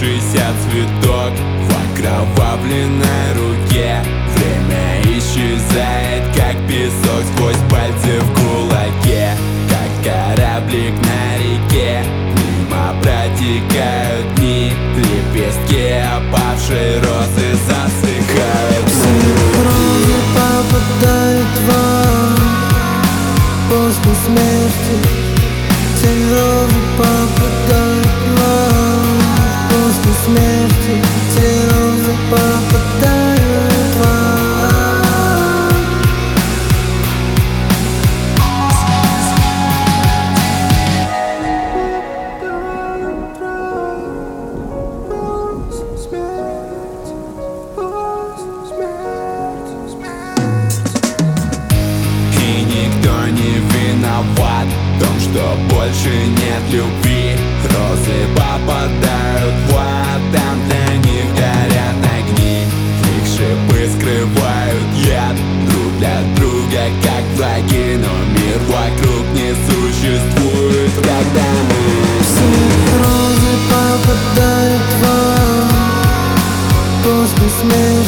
распустившийся цветок в окровавленной руке. Время исчезает, как песок сквозь пальцы в кулаке. Как кораблик на реке, мимо протекают дни. Лепестки опавшей розы засыхают. Розы попадают в ад после смерти. Тень розы попадают в ад после смерти. Тень розы попадают в ад. В том, что больше нет любви. Розы попадают в ад, там для них горят огни. Их шипы скрывают яд друг для друга, как враги. Но мир вокруг не существует, когда мы Все розы попадают в ад после смерти.